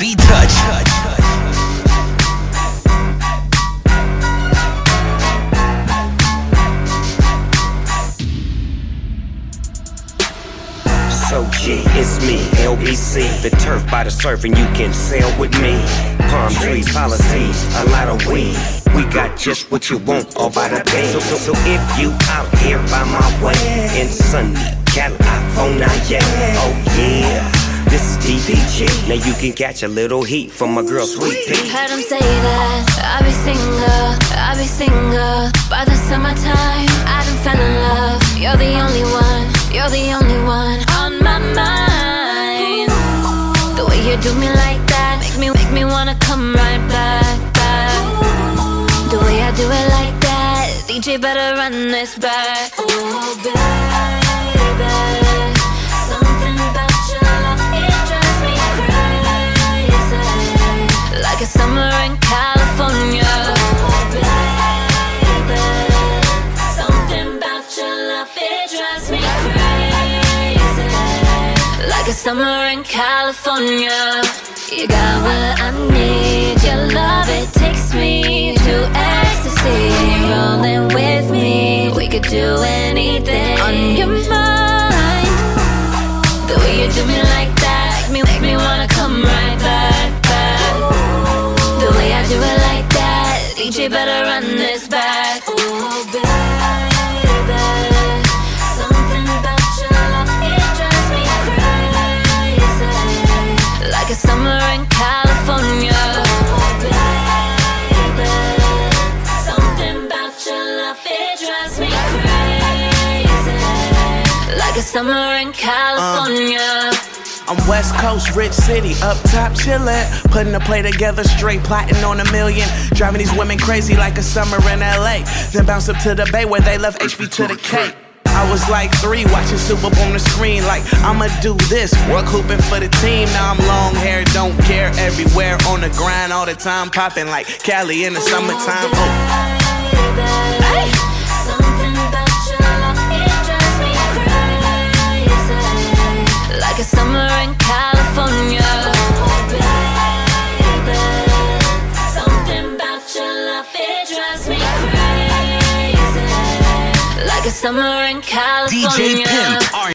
be touched. So G, it's me, LBC, the turf by the surf and you can sail with me. Palm trees, policies, a lot of weed. We got just what you want all by the bay. So if you out here by my way in sunny California, oh yeah, this is DPG. Now you can catch a little heat from my girl Sweet Pea. Heard him say that I be single by the summertime. I done fell in love. You're the only one on my mind. The way you do me like that make me wanna come right back. The way I do it like that, DJ better run this back. Oh baby, something about your love, it drives me crazy. Like a summer in California. Oh baby, something about your love, it drives me crazy. Like a summer in California. You got what I need, your love, it takes me to ecstasy. Rolling with me, we could do anything on your mind. The way you do me like that, make me wanna come right back. The way I do it like that, DJ better run this back. Oh baby, something about your love, it drives me crazy. Like a summer in California. Oh baby, something about your love, it drives me crazy. Like a summer in California. I'm West Coast, rich city, up top chillin', putting a play together straight, plotting on $1 million, driving these women crazy like a summer in LA, then bounce up to the Bay where they love HB to the K. I was like 3, watching Super Bowl on the screen, like I'ma do this, work hooping for the team. Now I'm long hair, don't care, everywhere on the grind all the time, popping like Cali in the summertime. Oh. Hey. Something about your love, it drives me crazy. Like a summer in California. Oh baby, something about your love, it drives me crazy. Like a summer in California. DJ Pimp.